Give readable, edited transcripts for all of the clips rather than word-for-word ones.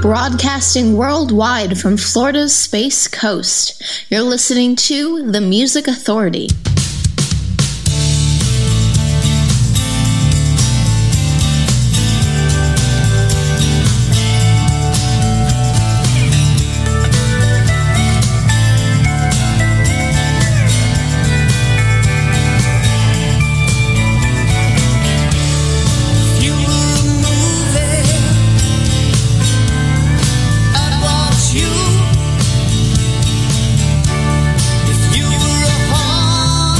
Broadcasting worldwide from Florida's Space Coast, you're listening to The Music Authority. You were a heart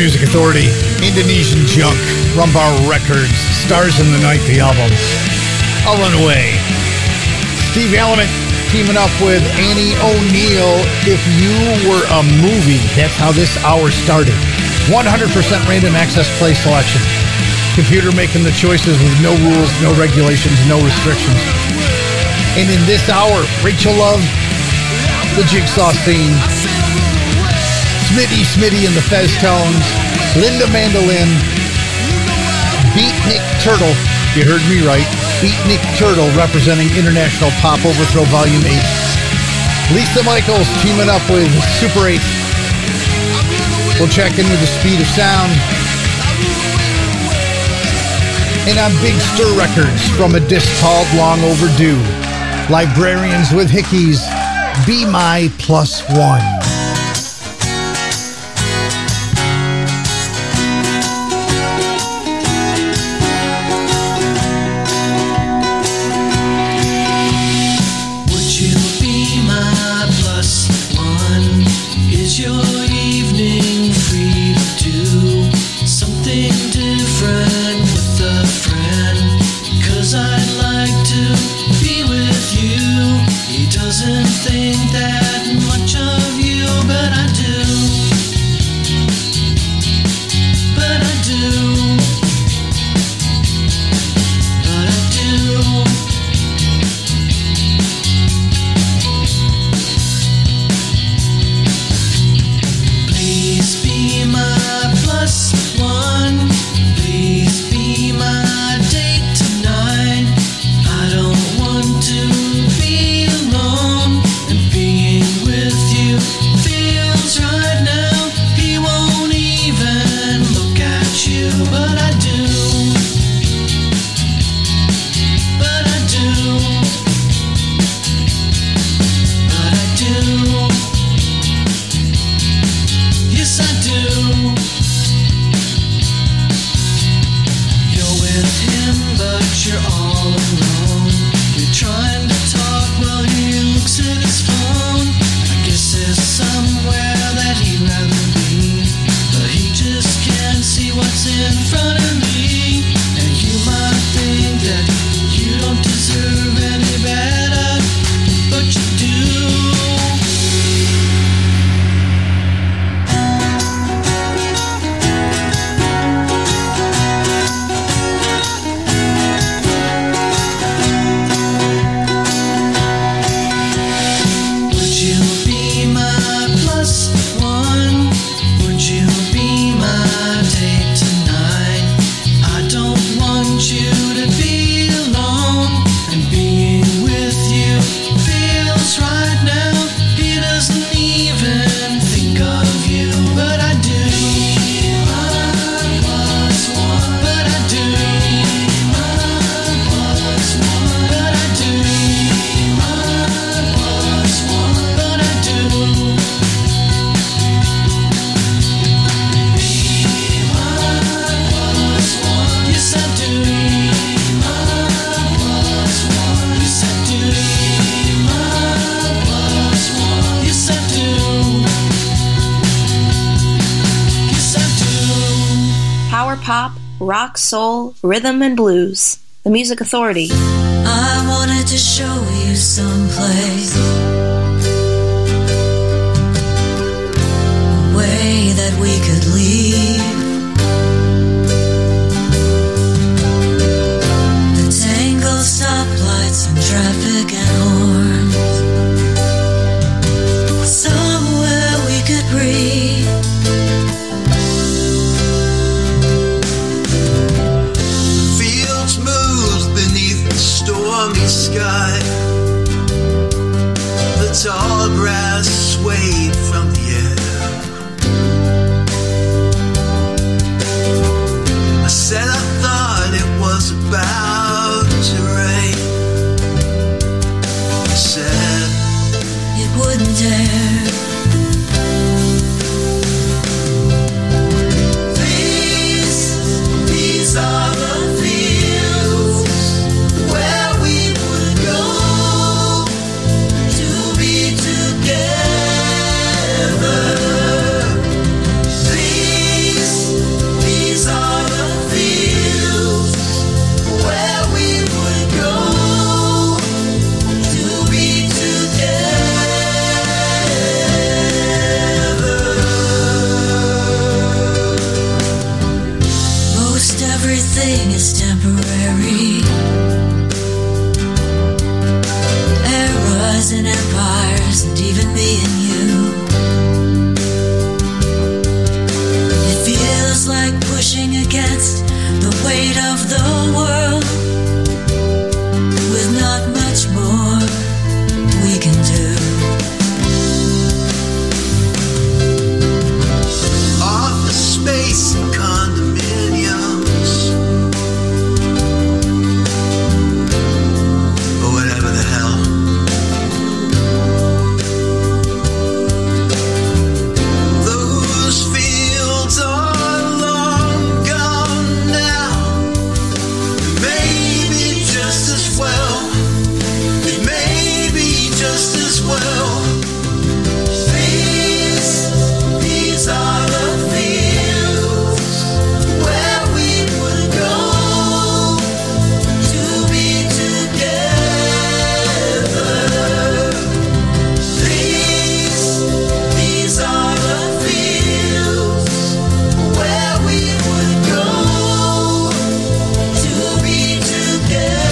Music Authority, Indonesian Junk, Rumbar Records, Stars in the Night, the album. I'll Run Away. Steve Element teaming up with Annie O'Neill, If You Were a Movie. That's how this hour started. 100% random access play selection. Computer making the choices with no rules, no regulations, no restrictions. And in this hour, Rachel Love, the Jigsaw Scene, Smitty and the Fez Tones, Linda Mandolin, Beatnik Turtle, you heard me right, Beatnik Turtle representing International Pop Overthrow Volume 8. Lisa Michaels teaming up with Super 8. We'll check in with the Speed of Sound. And on Big Stir Records from a disc called Long Overdue, Librarians with Hickeys, Be My Plus One. Rock, soul, rhythm, and blues. The Music Authority. I wanted to show you someplace, a way that we could leave the tangled stoplights and traffic and horns, somewhere we could breathe. Stormy sky, the tall grass swayed from the air. I said I thought it was about to rain. I said it wouldn't dare. These are the fields where we would go to be together. These isn't even me and you. It feels like pushing against the weight of the world, with not much more we can do. Office space and condominiums, or whatever the hell. Those fields are long gone now. Maybe just as well. It may be just as well. These are the fields where we would go to be together. These are the fields where we would go to be together.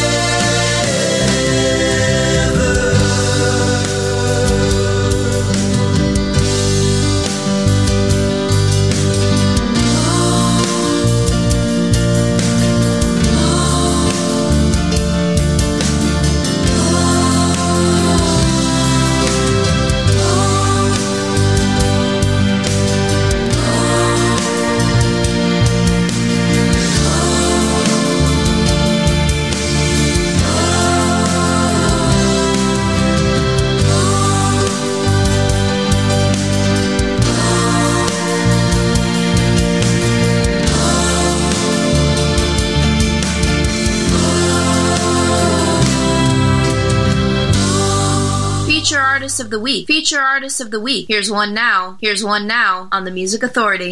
Feature Artist of the Week. Feature Artist of the Week. Here's one now. Here's one now on the Music Authority.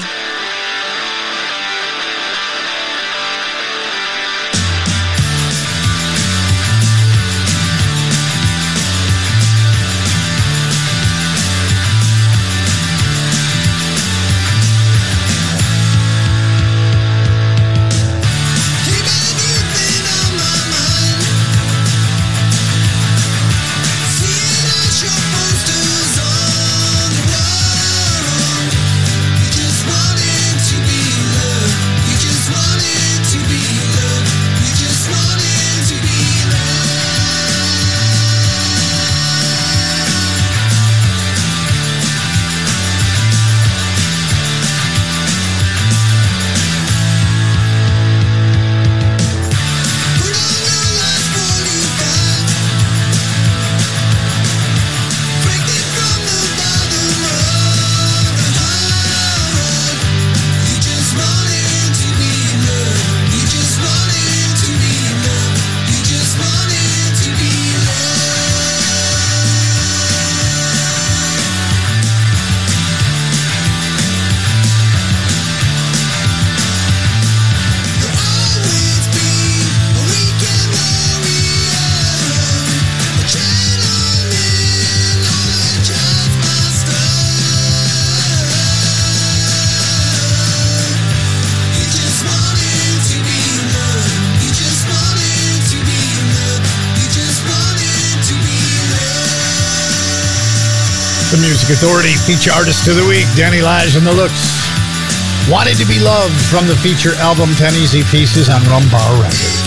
The Music Authority Feature Artist of the Week, Danny Lage and the Looks. Wanted to Be Loved from the feature album 10 Easy Pieces on Rumbar Records.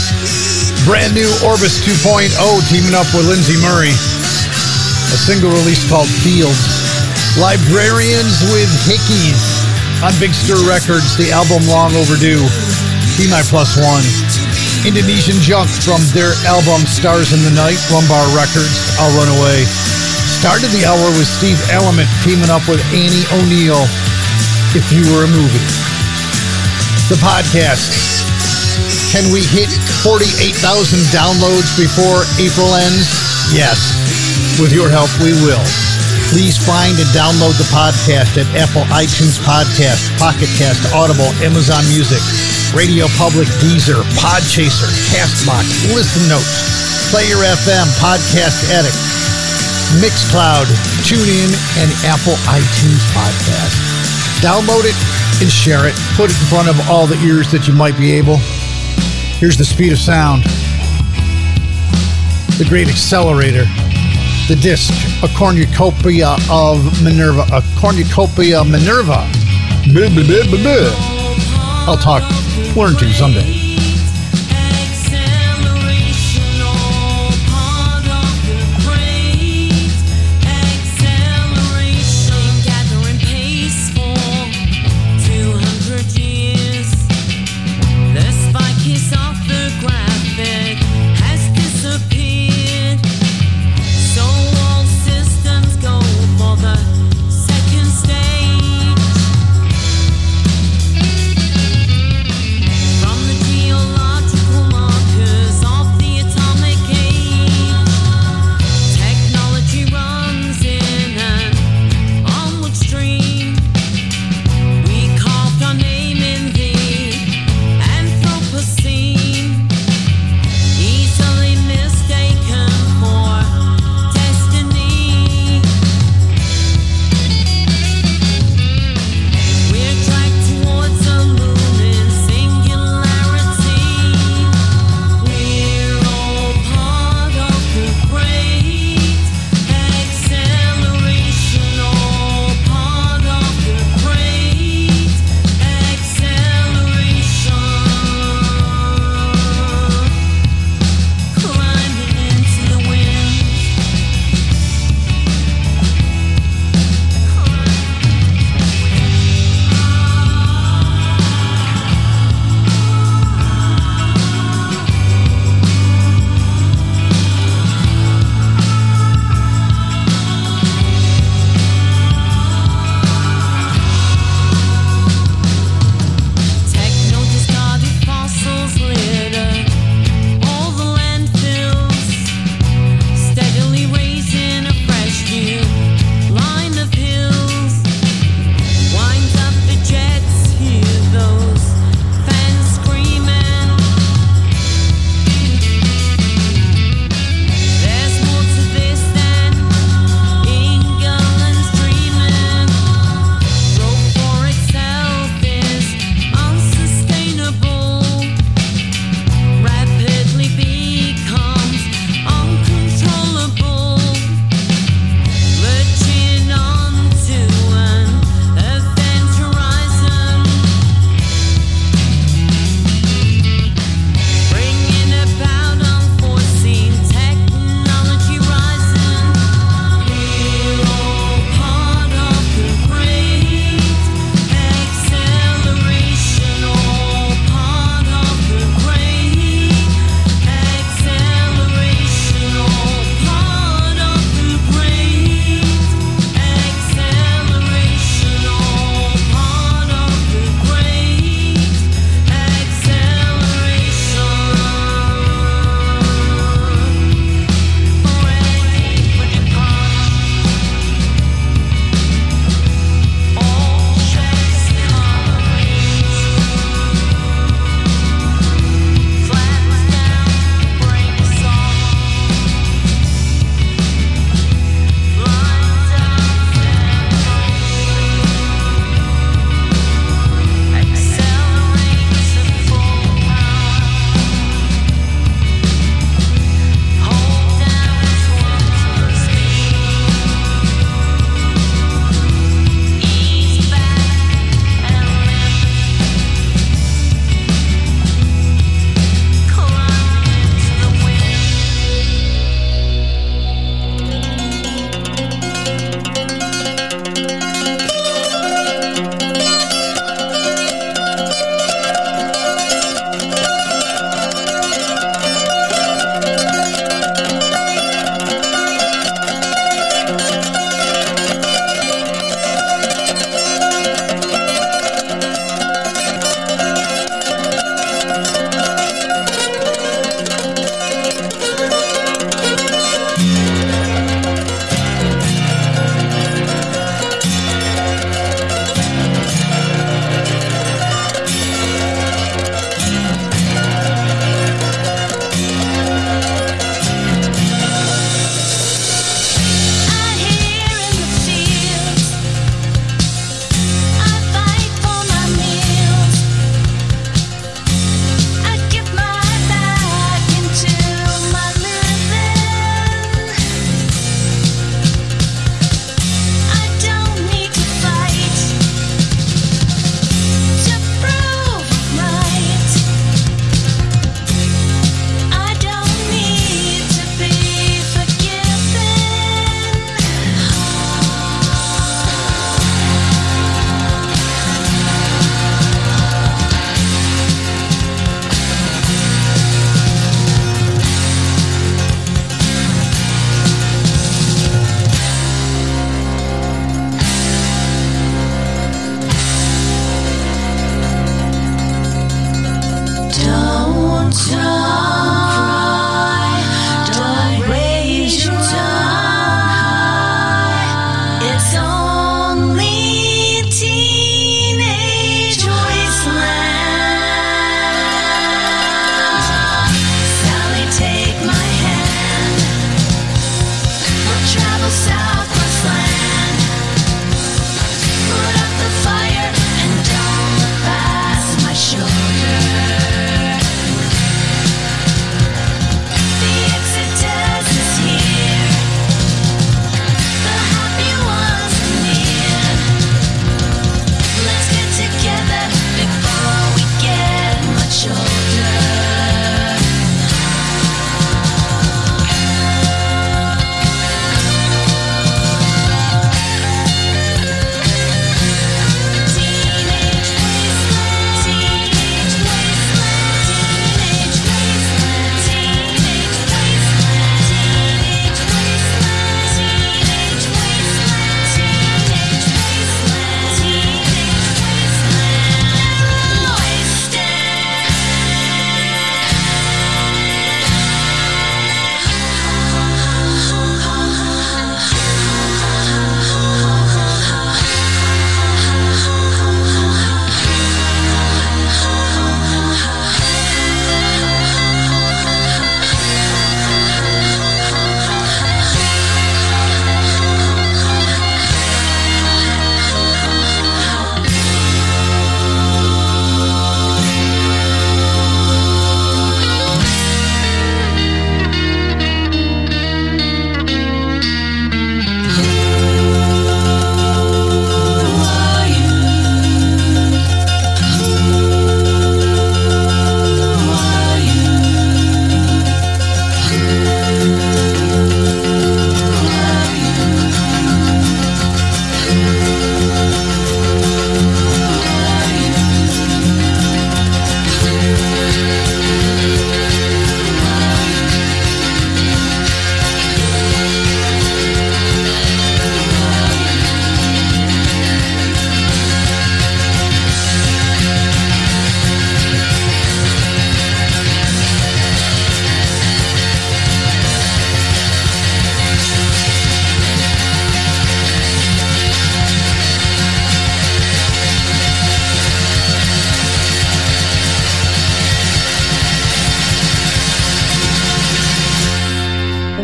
Brand new Orbis 2.0 teaming up with Lindsay Murray. A single release called Fields. Librarians with Hickeys on Big Stir Records, the album long overdue. Be My Plus One. Indonesian Junk from their album Stars in the Night, Rumbar Records, I'll Run Away. Started the hour with Steve Element teaming up with Annie O'Neill, If You Were a Movie. The podcast. Can we hit 48,000 downloads before April ends? Yes. With your help, we will. Please find and download the podcast at Apple iTunes Podcast, Pocket Cast, Audible, Amazon Music, Radio Public, Deezer, Podchaser, Castbox, Listen Notes, Player FM, Podcast Addict, Mixcloud, TuneIn, and Apple iTunes Podcast. Download it and share it. Put it in front of all the ears that you might be able. Here's the speed of sound. The great accelerator. the disc, A Cornucopia of Minerva. A Cornucopia Minerva. Blah, blah, blah, blah, blah. I'll talk, learn to someday. From the geological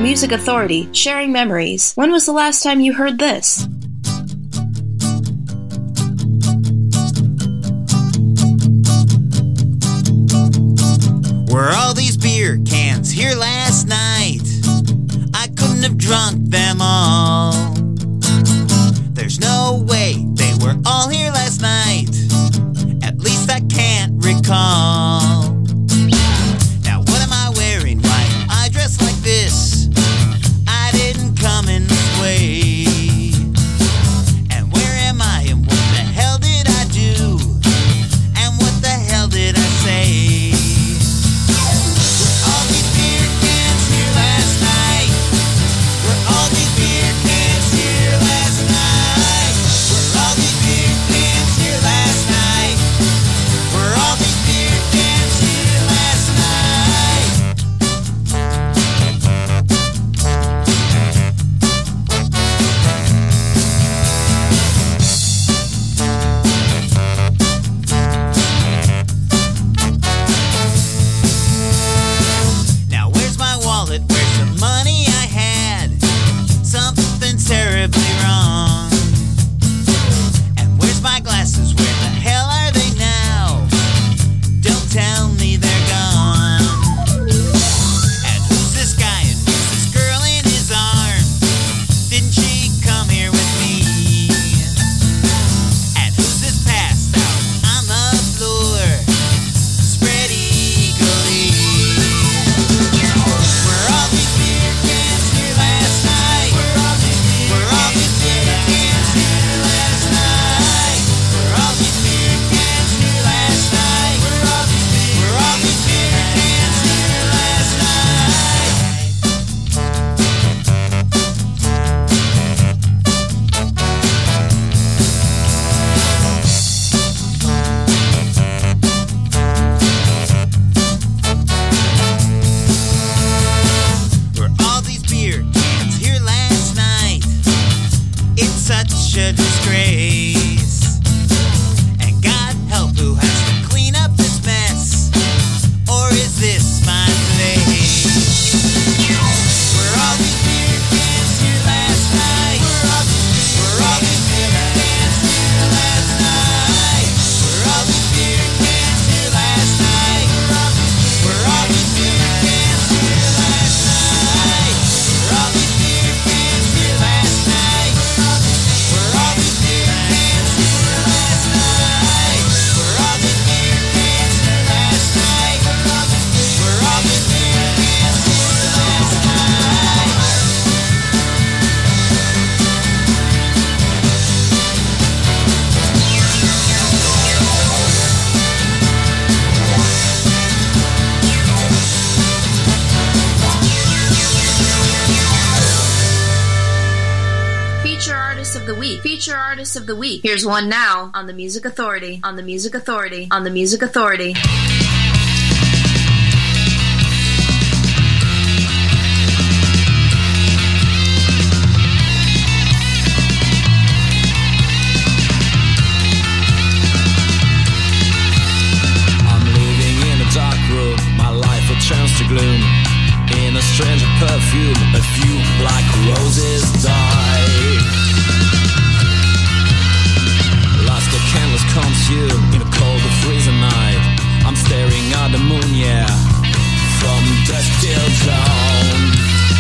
Music Authority, sharing memories. When was the last time you heard this? Were all these beer cans here last night? I couldn't have drunk them all. There's no way they were all here last night. At least I can't recall. Now what am I wearing? Why am I dressed like this? I didn't come in this way. And where am I? And what the hell did I do? And what the hell did I say? Feature Artist of the Week. Here's one now on the Music Authority, on the Music Authority, on the Music Authority. I'm living in a dark room, my life will turns to gloom. In a strange perfume, a few black roses die. The candles consume in a cold and freezing night. I'm staring at the moon, yeah, from dusk till dawn.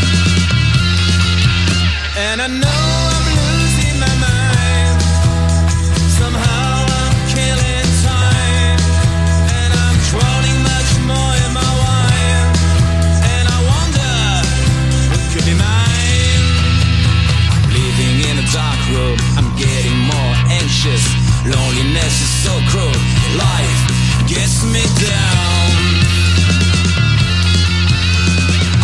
And I know I'm losing my mind. Somehow I'm killing time, and I'm drowning much more in my wine. And I wonder what could be mine. I'm living in a dark room, I'm getting more anxious. Loneliness is so cruel, life gets me down.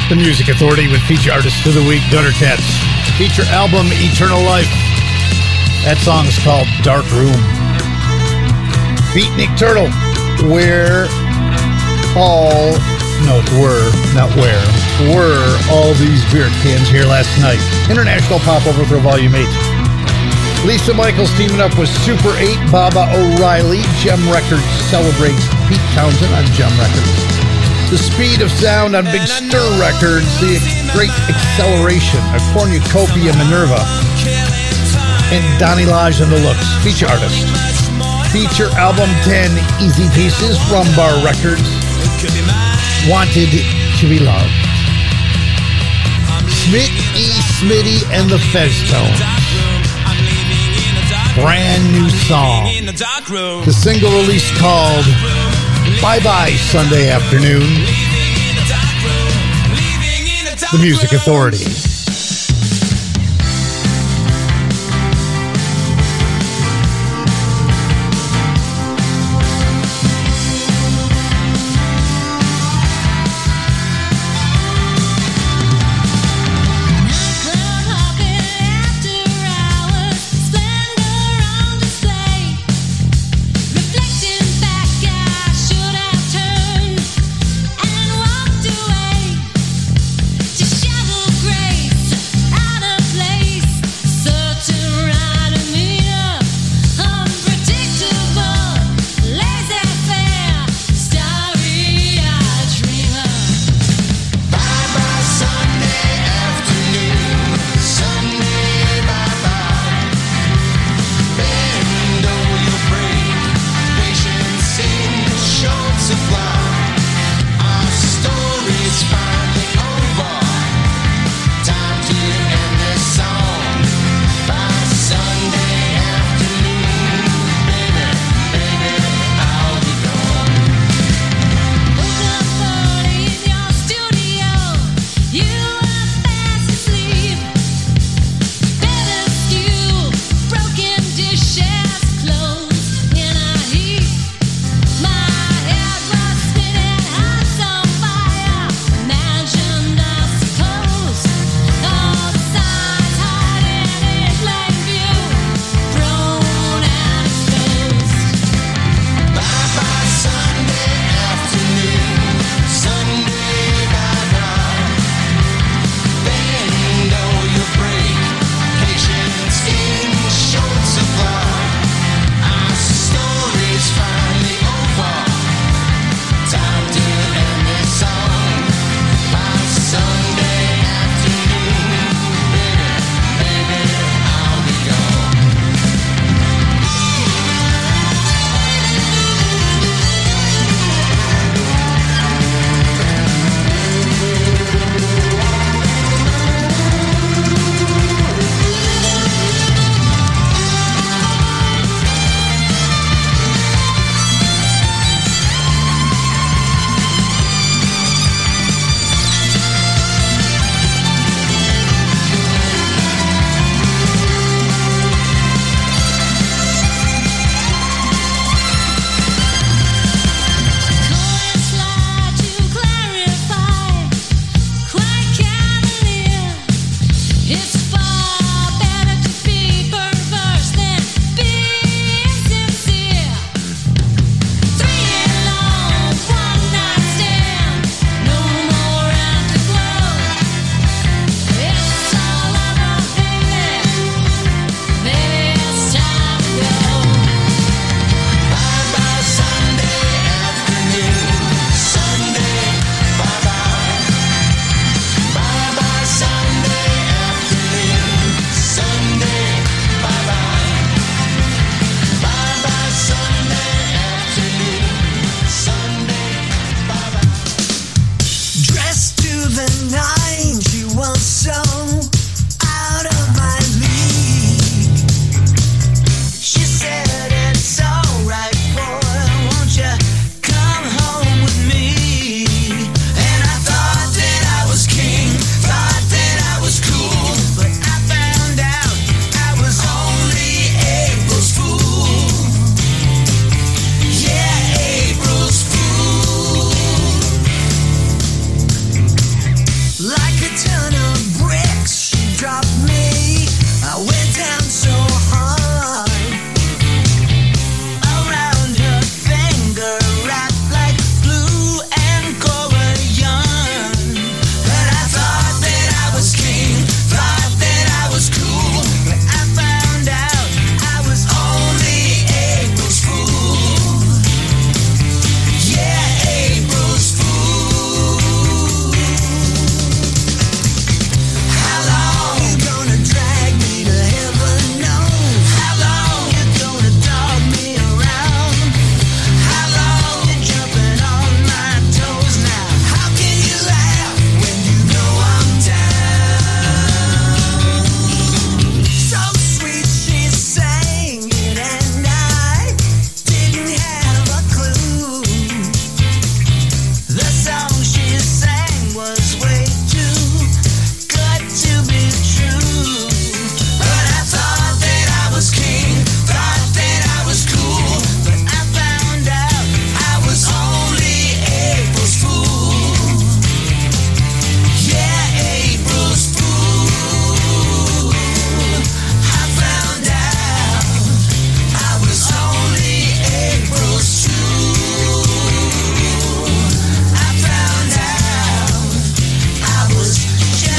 The Music Authority with feature artist of the week, Gutter Cats. Feature album, Eternal Life. That song is called Dark Room. Beatnik Turtle. Were all these beer cans here last night? International Pop Overthrow Volume 8. Lisa Michaels teaming up with Super 8, Baba O'Reilly. Gem Records celebrates Pete Townsend on Gem Records. The Speed of Sound on Big Stir Records. The Great Acceleration of Cornucopia Minerva. And Donnie Lodge and the Looks. Feature artist. Feature album 10, Easy Pieces, Rumbar Records. Wanted to be Loved. Smit E. Smitty and the Feztones. Brand new song. The single release called Bye Bye Sunday Afternoon. The Music Authority. Grace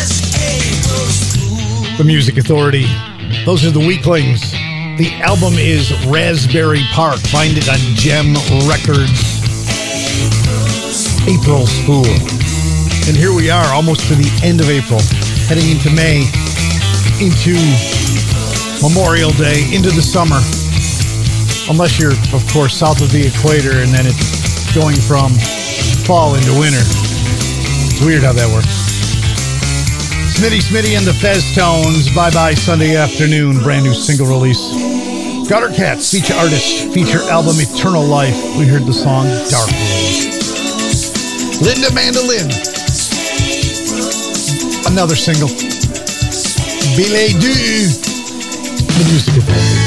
The Music Authority. Those are the Weaklings. The album is Raspberry Park. Find it on Gem Records. April's Fool. And here we are, almost to the end of April, heading into May, into Memorial Day, into the summer. Unless you're, of course, south of the equator, and then it's going from fall into winter. It's weird how that works. Smitty and the Fez Tones, Bye Bye Sunday Afternoon, brand new single release. Gutter Cats, feature artist, feature album Eternal Life. We heard the song Dark Road. Linda Mandolin, another single. Billet du, the Music Authority.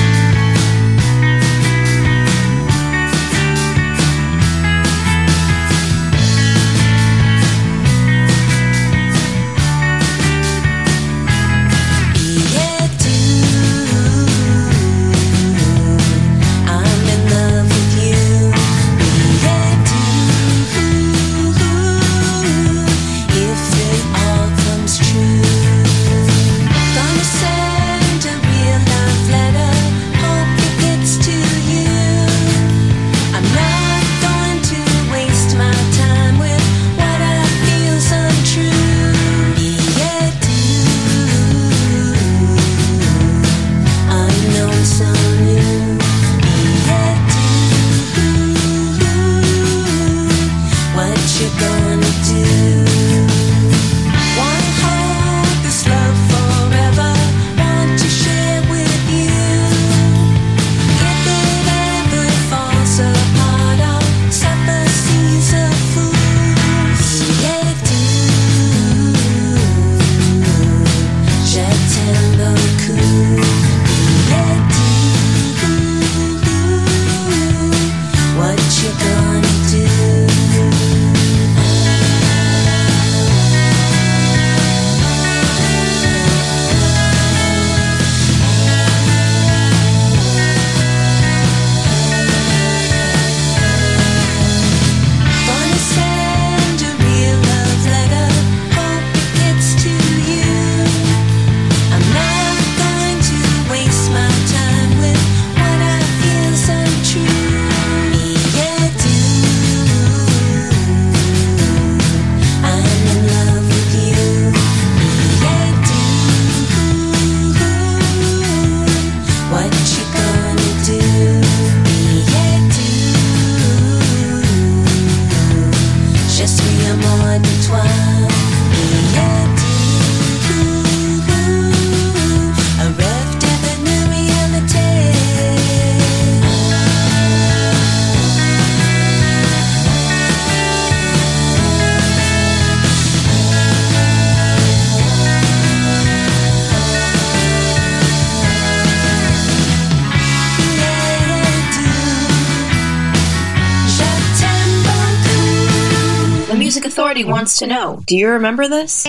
Authority wants to know, do you remember this?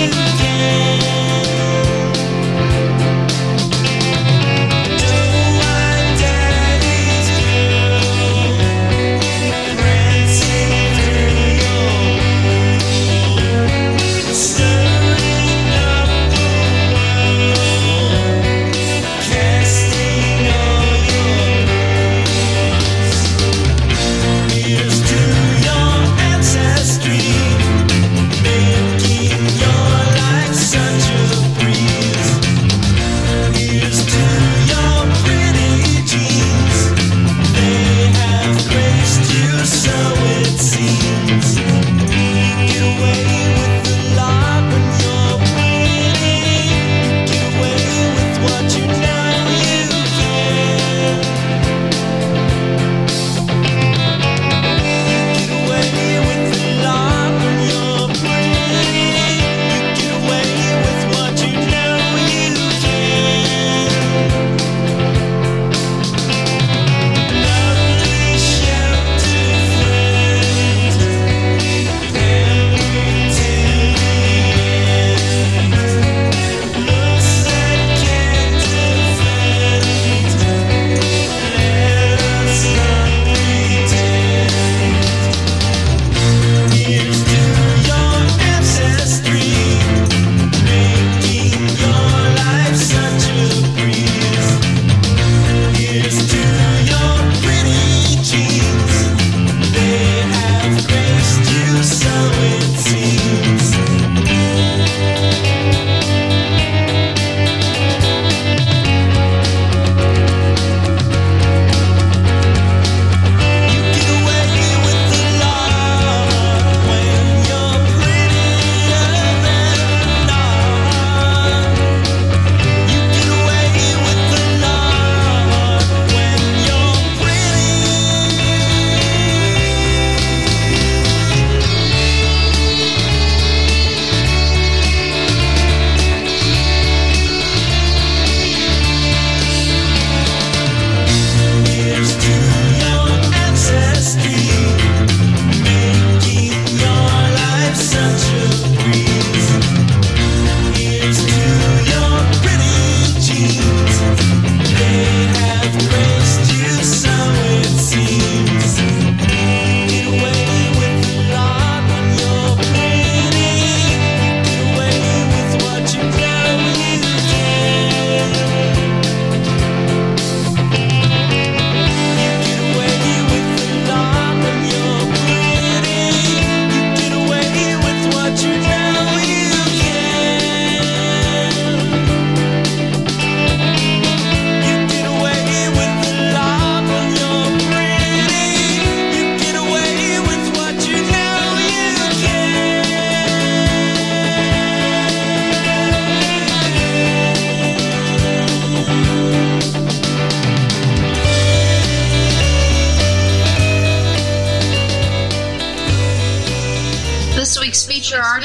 Do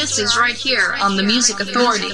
Artist is right here on the Music Authority.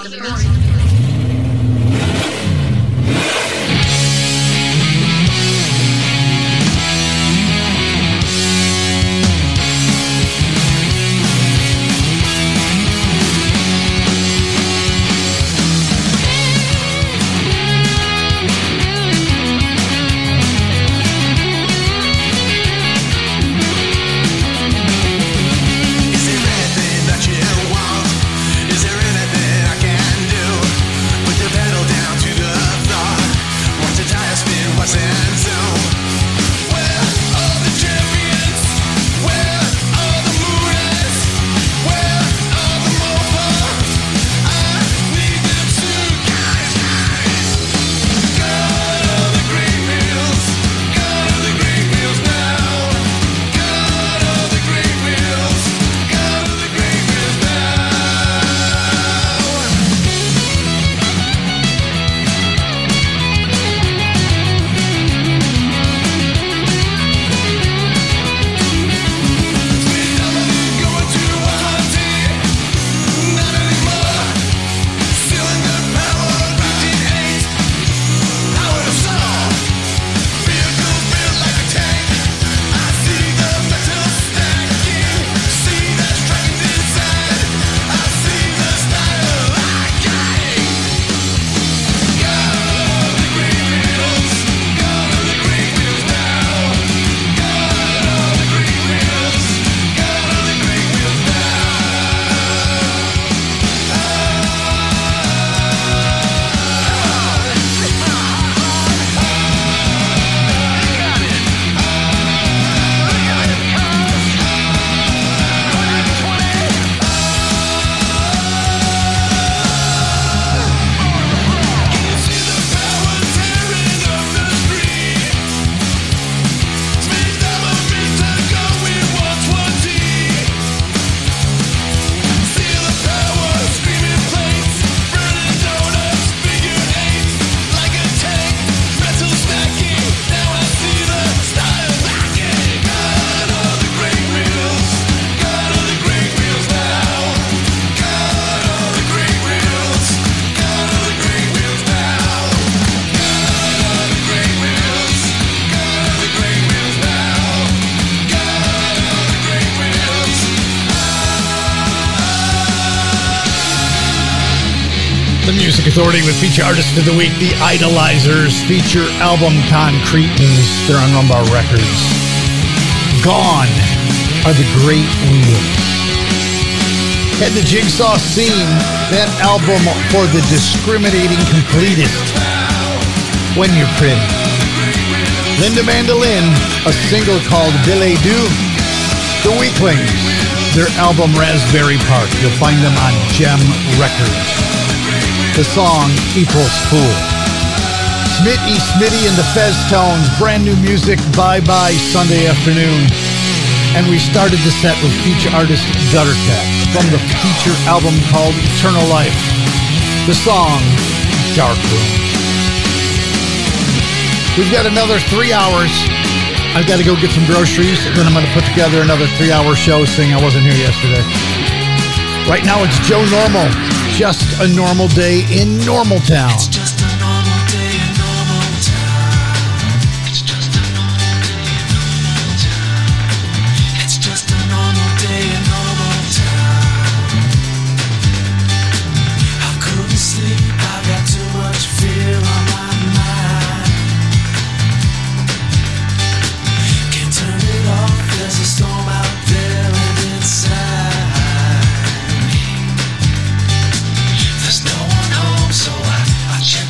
The Music Authority with feature artist of the week, the Idolizers, feature album Concretans. They're on Rumbar Records. Gone are the great wheels. Had the Jigsaw Scene, that album for the discriminating completist. When You're Pretty. Linda Mandolin, a single called Billet Doux. The Weaklings, their album Raspberry Park. You'll find them on Gem Records. The song Equals Fool. Smitty and the Fez Tones, brand new music, Bye Bye Sunday Afternoon. And we started the set with feature artist Gutter Cats from the feature album called Eternal Life. The song Dark Room. We've got another 3 hours. I've got to go get some groceries, and then I'm going to put together another 3-hour show saying I wasn't here yesterday. Right now it's Joe Normal. Just a normal day in Normal Town. It's just a normal day in Normal Town. It's just a normal day in Normal Town. It's just a normal day in Normal Town. I couldn't sleep, I got too much fear on my mind. Can't turn it off, there's a storm out there and inside. There's no one home, so I check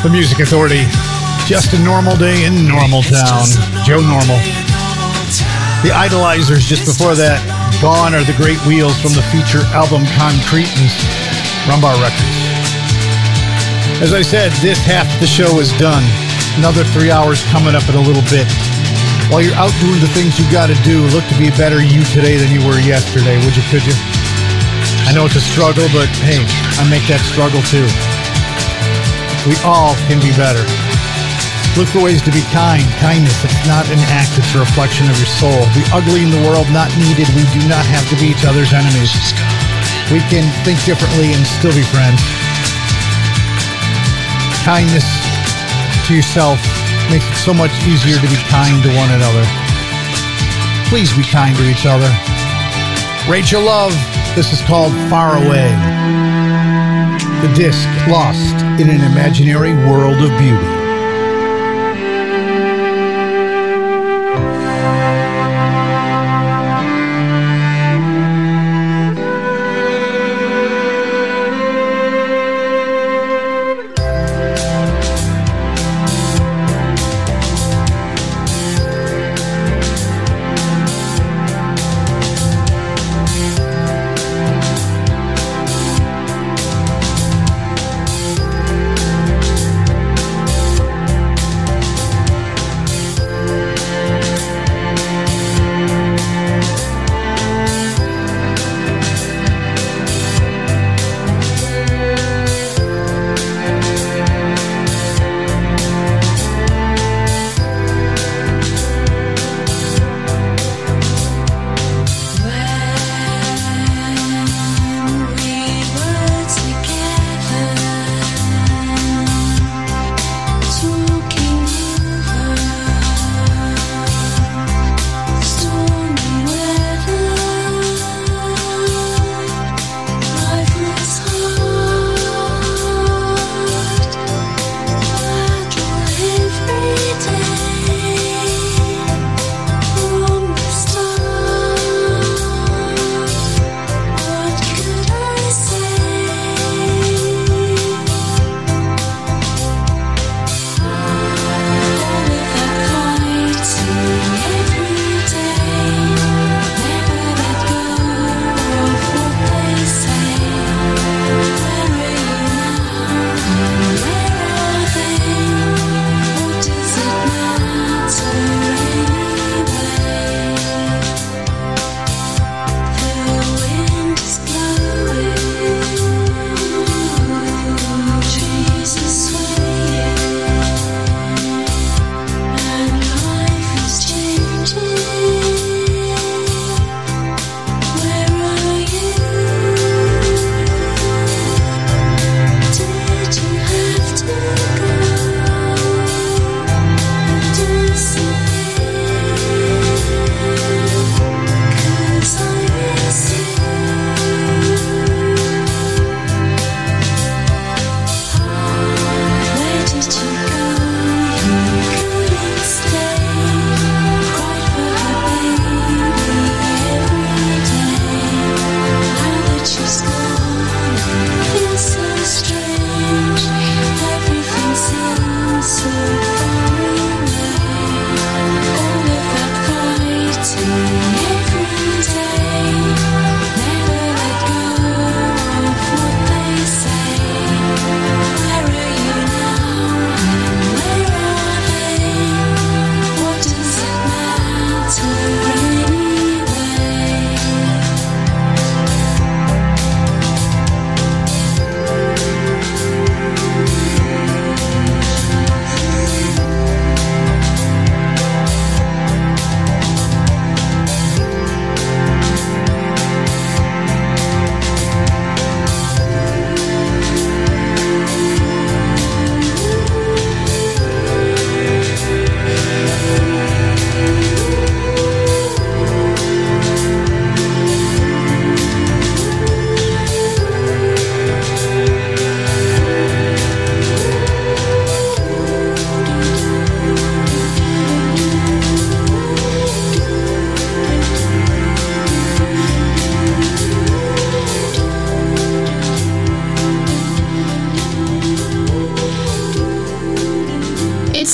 The Music Authority. Just a normal day in Normal Town. Joe Normal. The Idolizers just before that. Gone Are the Great Wheels from the feature album Concrete and Rumbar Records. As I said, this half of the show is done. Another 3 hours coming up in a little bit. While you're out doing the things you got to do, look to be a better you today than you were yesterday, would you, could you? I know it's a struggle, but hey, I make that struggle too. We all can be better. Look for ways to be kind. Kindness, it's not an act, it's a reflection of your soul. The ugly in the world, not needed. We do not have to be each other's enemies. We can think differently and still be friends. Kindness to yourself makes it so much easier to be kind to one another. Please be kind to each other. Rachel Love, this is called Far Away. The disc, Lost in an Imaginary World of Beauty.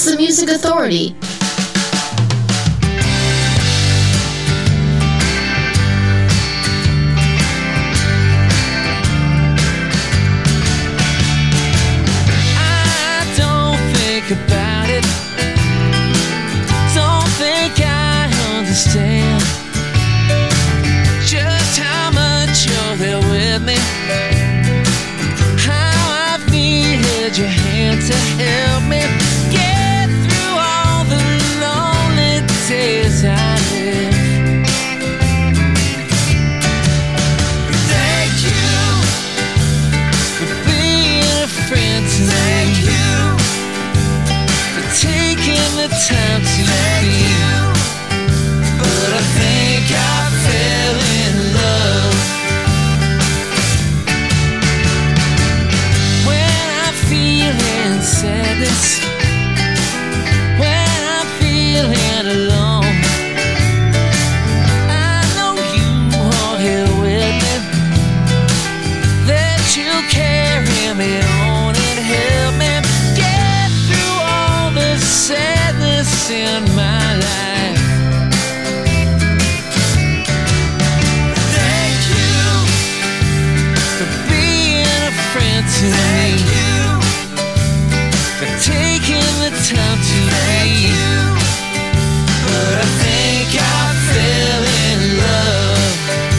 the Music Authority. I don't think about it. Don't think I understand just how much you're there with me. How I've needed your hand to help me get through all the lonely days I live. Thank you for being a friend to me. Thank you for taking the time to be. But I think I fell in love when I'm feeling sadness, when I'm feeling alone. I know you are here with me, that you carry me on and help me get through all the sadness in my life. Thank you for being a friend to me, for taking the time to be. But I think I fell in love.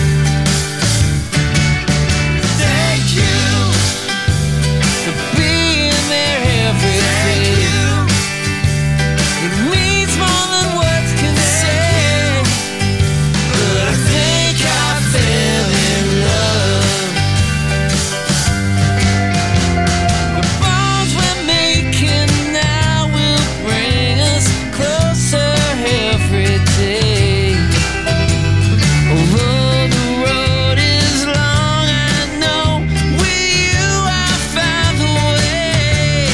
Thank you for being there every day. It means more than words can say. But I think I fell in love. The bonds we're making now will bring us closer every day. Although the road is long, I know with you I'll find the way.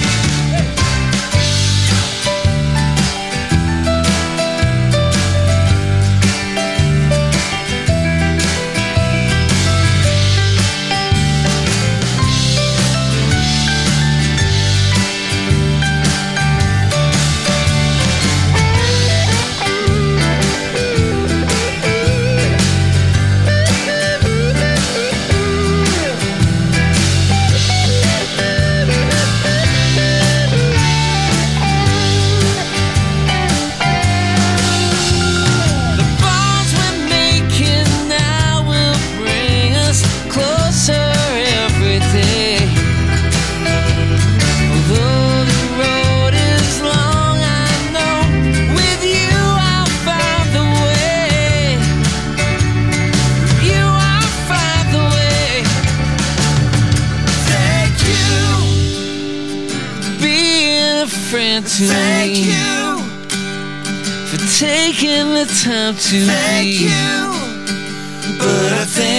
The bonds we're making now will bring us closer every day. Although the road is long, I know with you I'll find the way. You I'll find the way. Thank you for being a friend to me. Thank you for taking the time to be. But I think